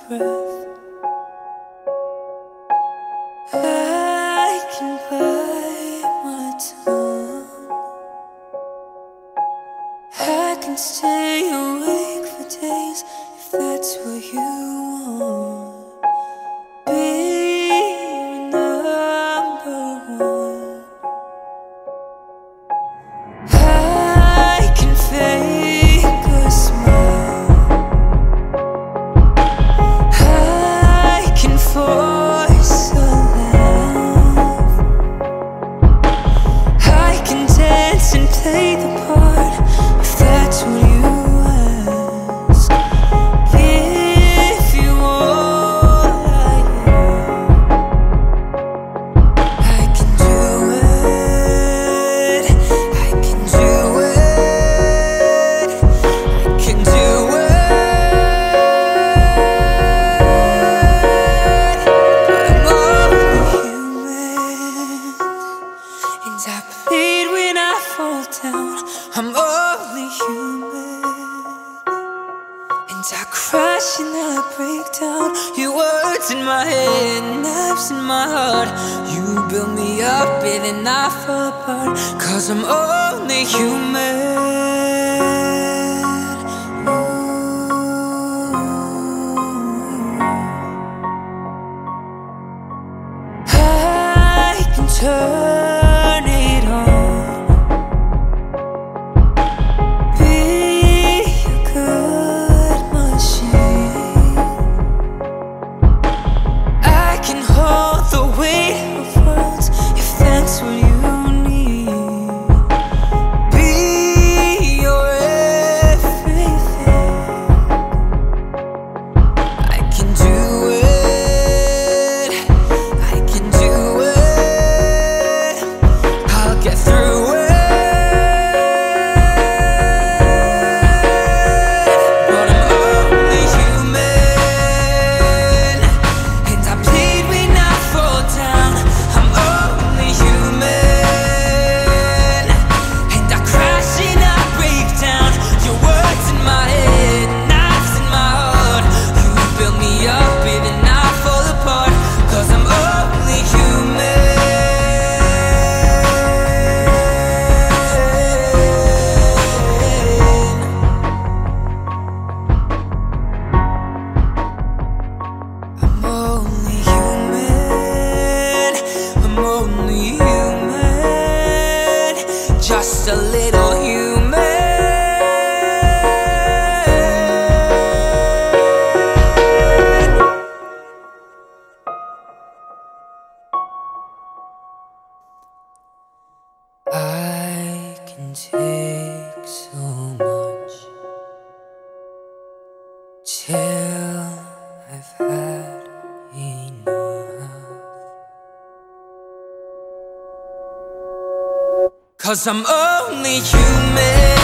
breath. I can bite my tongue. I can stay awake for days if that's what you want. Be number one. I can fake a smile. I can force a laugh. I can dance and play the part if that's what you ask. Give you all I am. I can do it. I can do it. I can do it. And I bleed when I fall down. I'm only human. And I crash and I break down. Your words in my head, knives in my heart. You build me up and then I fall apart. 'Cause I'm only human. I can turn it on. Be a good machine. I can hold the weight of worlds if that's what you need. Be your everything. I can do it. I can do it. I'll get through it. But I'm only human. And I bleed when I fall down. I'm only human. And I crash and I break down. Your words in my head, knives in my heart. You build me up and then I fall apart. 'Cause I'm only human. I'm only human. I'm only human. Just a little human. I can take so much till I've had enough. 'Cause I'm only human.